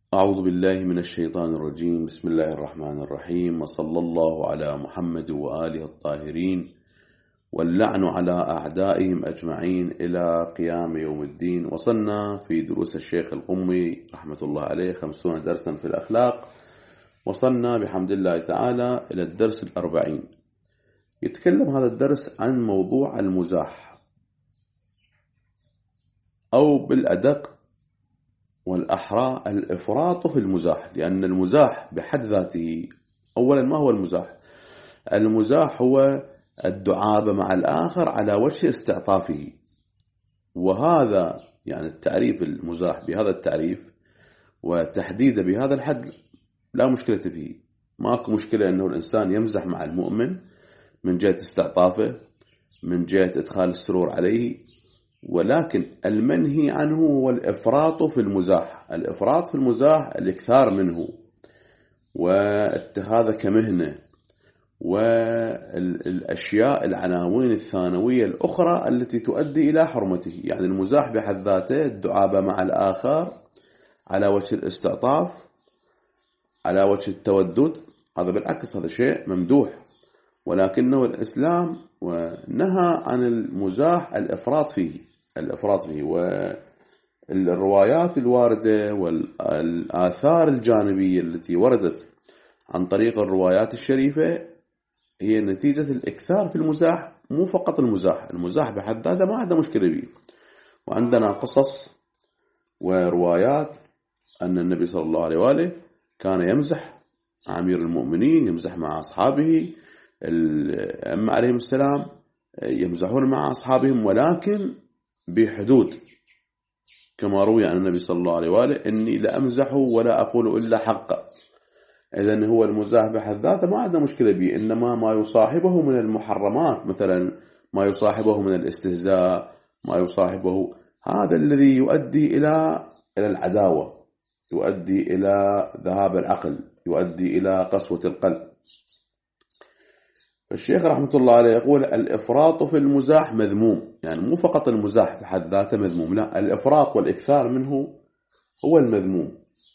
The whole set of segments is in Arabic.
أعوذ بالله من الشيطان الرجيم. بسم الله الرحمن الرحيم، وصلى الله على محمد وآله الطاهرين، واللعن على أعدائهم أجمعين إلى قيام يوم الدين. وصلنا في دروس الشيخ القمي رحمة الله عليه 50 درسا في الأخلاق. وصلنا بحمد الله تعالى إلى الدرس 40. يتكلم هذا الدرس عن موضوع المزاح، أو بالأدق والأحرى الإفراط في المزاح، لأن المزاح بحد ذاته أولا ما هو المزاح؟ المزاح هو الدعابة مع الآخر على وجه استعطافه، وهذا يعني التعريف المزاح بهذا التعريف وتحديده بهذا الحد لا مشكلة فيه. ماكو مشكلة أنه الإنسان يمزح مع المؤمن من جهة استعطافه، من جهة إدخال السرور عليه، ولكن المنهي عنه هو الإفراط في المزاح. الإفراط في المزاح الإكثار منه واتخاذه كمهنة، والأشياء العناوين الثانوية الأخرى التي تؤدي إلى حرمته. يعني المزاح بحد ذاته الدعابة مع الآخر على وجه الاستعطاف، على وجه التودد، هذا بالعكس هذا شيء ممدوح، ولكنه الإسلام ونهى عن المزاح الإفراط فيه. والروايات الواردة والآثار الجانبية التي وردت عن طريق الروايات الشريفة هي نتيجة الإكثار في المزاح، مو فقط المزاح بحد ذاته ما عندنا مشكلة به. وعندنا قصص وروايات أن النبي صلى الله عليه وآله كان يمزح مع أمير المؤمنين، يمزح مع أصحابه، الأئمة عليهم السلام يمزحون مع أصحابهم، ولكن بحدود، كما روي عن النبي صلى الله عليه وآله: إني لأمزح ولا أقول إلا حقا. إذن هو المزاح بحد ذاته ما عندنا مشكلة به، إنما ما يصاحبه من المحرمات، مثلا ما يصاحبه من الاستهزاء، ما يصاحبه، هذا الذي يؤدي إلى العداوة، يؤدي إلى ذهاب العقل، يؤدي إلى قسوة القلب. الشيخ رحمة الله عليه يقول الإفراط في المزاح مذموم، يعني مو فقط المزاح بحد ذاته مذموم، لا، الإفراط والإكثار منه هو المذموم.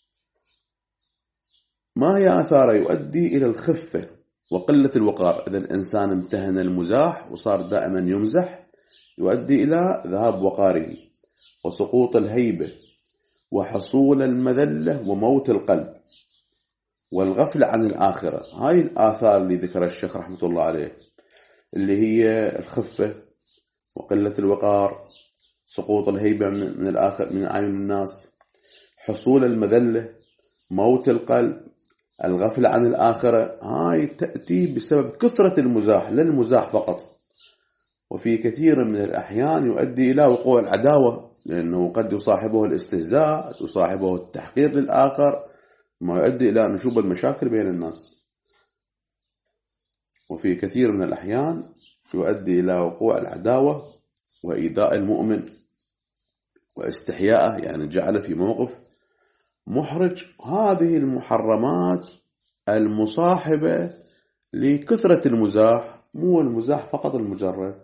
ما هي آثاره؟ يؤدي إلى الخفة وقلة الوقار. إذا الإنسان امتهن المزاح وصار دائما يمزح، يؤدي إلى ذهاب وقاره وسقوط الهيبة وحصول المذلة وموت القلب والغفلة عن الآخرة. هاي الآثار اللي ذكر الشيخ رحمة الله عليه، اللي هي الخفة وقلة الوقار، سقوط الهيبة من الآخر، من أعين الناس، حصول المذلة، موت القلب، الغفلة عن الآخرة. هاي تأتي بسبب كثرة المزاح، لا المزاح فقط، وفي كثير من الأحيان يؤدي إلى وقوع العداوة، لأنه قد يصاحبه الاستهزاء، يصاحبه التحقير للآخر، ما يؤدي إلى نشوب المشاكل بين الناس. وفي كثير من الأحيان يؤدي إلى وقوع العداوة وإيذاء المؤمن واستحياءه، يعني جعله في موقف محرج. هذه المحرمات المصاحبة لكثرة المزاح، مو المزاح فقط المجرد.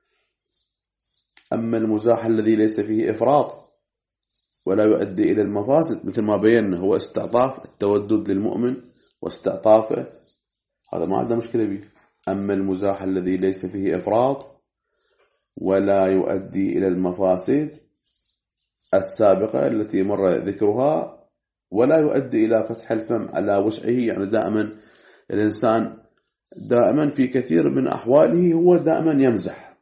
أما المزاح الذي ليس فيه إفراط ولا يؤدي إلى المفاسد، مثل ما بينا هو استعطاف، التودد للمؤمن واستعطافه، هذا ما عندنا مشكلة به. أما المزاح الذي ليس فيه إفراط ولا يؤدي إلى المفاسد السابقة التي مر ذكرها، ولا يؤدي إلى فتح الفم على وسعه، يعني دائما الإنسان دائما في كثير من أحواله هو دائما يمزح،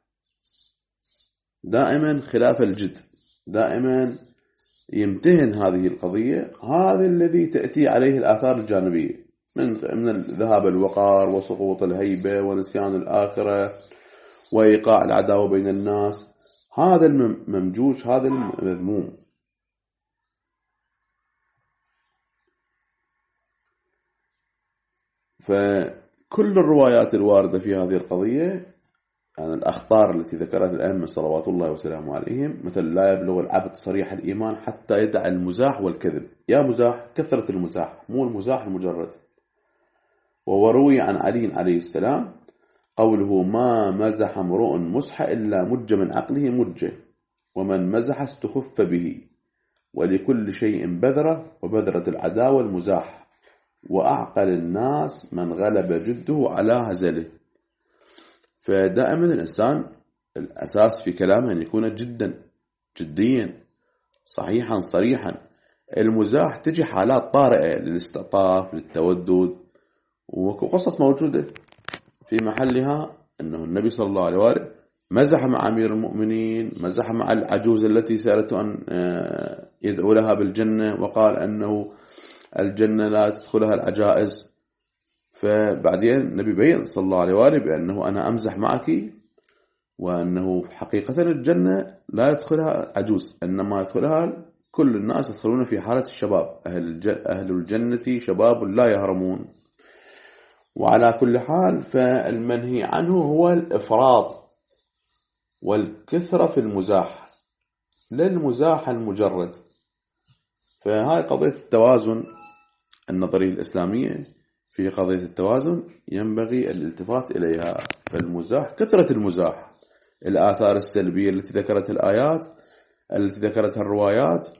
دائما خلاف الجد، دائما يمتهن هذه القضية. هذا الذي تأتي عليه الآثار الجانبية من ذهاب الوقار وسقوط الهيبة ونسيان الآخرة وإيقاع العداوة بين الناس. هذا الممجوج، هذا المذموم. فكل الروايات الواردة في هذه القضية عن الأخطار التي ذكرها الأئمة صلوات الله وسلامه عليهم، مثل لا يبلغ العبد صريح الإيمان حتى يدع المزاح والكذب. يا مزاح، كثرة المزاح، مو المزاح المجرد. وروي عن علي عليه السلام قوله: ما مزح امرؤ مسح إلا مج من عقله مجه، ومن مزح استخف به، ولكل شيء بذرة، وبذرة العداوة المزاح، وأعقل الناس من غلب جده على هزله. فدائما الإنسان الأساس في كلامه أن يكون جديا صحيحا صريحا. المزاح تجي حالات طارئة للاستعطاف للتودد، وقصة موجودة في محلها أنه النبي صلى الله عليه وآله مزح مع أمير المؤمنين، مزح مع العجوز التي سألته أن يدعو لها بالجنة، وقال أنه الجنة لا تدخلها العجائز. فبعدين النبي بين صلى الله عليه وآله بأنه أنا أمزح معك، وأنه حقيقة الجنة لا يدخلها عجوز، إنما يدخلها كل الناس يدخلون في حالة الشباب، أهل الجنة شباب لا يهرمون. وعلى كل حال فالمنهي عنه هو الإفراط والكثرة في المزاح، لا المزاح المجرد. فهاي قضية التوازن النظرية الإسلامية، في قضية التوازن ينبغي الالتفات إليها. فالمزاح كثرة المزاح، الآثار السلبية التي ذكرت الآيات التي ذكرتها الروايات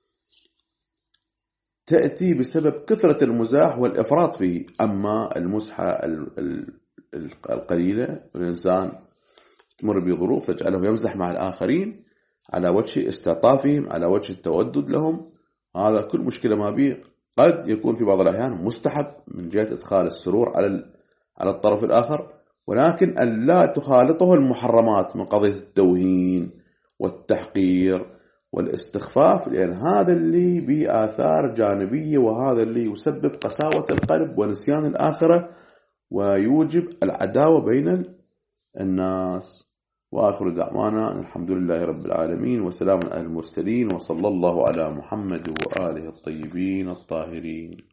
تأتي بسبب كثرة المزاح والإفراط به. أما المزحة القليلة، الإنسان تمر بظروف تجعله يمزح مع الآخرين على وجه استعطافهم، على وجه التودد لهم، هذا كل مشكلة ما به. قد يكون في بعض الأحيان مستحب من جهة إدخال السرور على الطرف الآخر، ولكن أن لا تخالطه المحرمات من قضية التوهين والتحقير والاستخفاف، لأن هذا اللي بآثار جانبية، وهذا اللي يسبب قساوة القلب ونسيان الآخرة، ويوجب العداوة بين الناس. وآخر دعوانا الحمد لله رب العالمين، وسلام على المرسلين، وصلى الله على محمد وآله الطيبين الطاهرين.